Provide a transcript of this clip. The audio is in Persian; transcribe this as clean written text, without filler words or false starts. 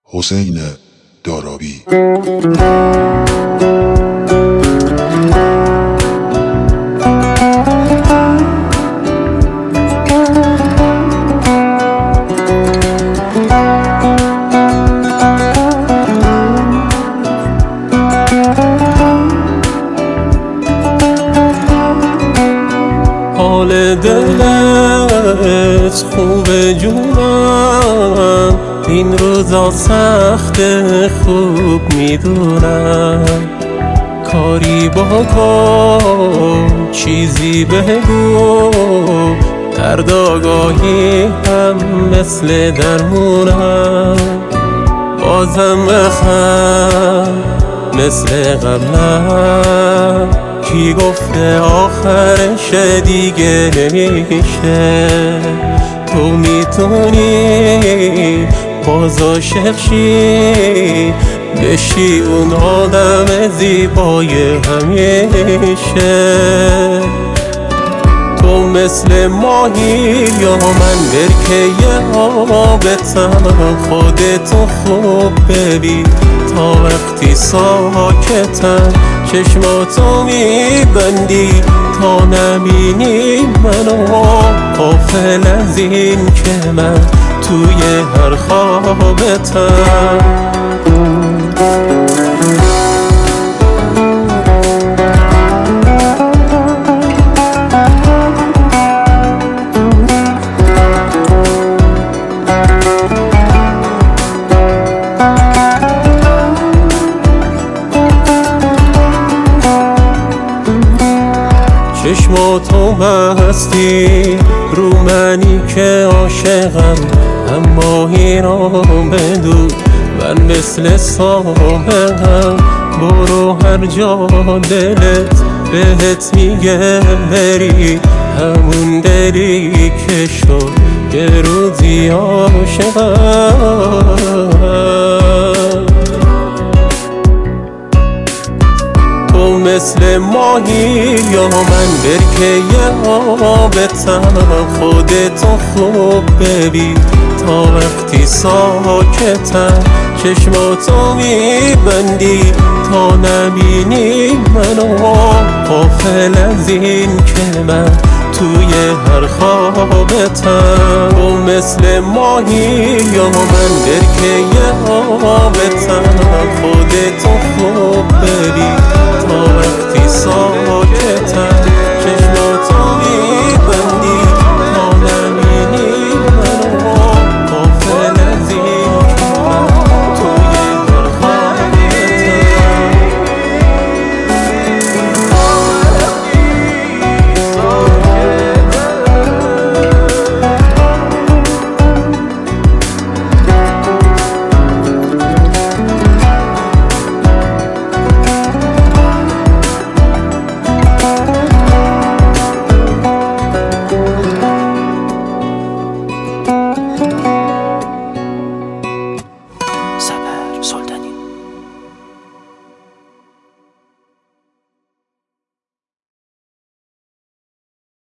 حسین دارابی. حال دلت خوبه جونم، این روزا سخت خوب میدونم. کاری بکن چیزی بگو، درد آگاهی هم مثل درمونم. بازم بخند مثل قبلم، کی گفته آخرش دیگه نمیشه. تو میتونی باز عاشق شی، بشی اون آدم زیبای همیشه. تو مثل ماهی یا من برکه آبتم، خودتو خوب ببین تا وقتی ساکتم. چشماتو میبندی تا نبینی منو، غافل از این که من توی هر خوابتم. چشماتو بستی رو منی که عاشقم، اما اینو بدون من مثل سابقم. برو هر جا دلت بهت میگه بری، همون دلی که شد یه روزی عاشقم. تو مثل ماهی یا من برکه آبتم، خودتو خوب ببین تا وقتی ساکتم. چشماتو میبندی تا نبینی منو، غافل از این که من توی هر خوابتم. تو مثل ماهی یا من برکه آبتم، خودتو خوب ببین تا وقتی ساکتم.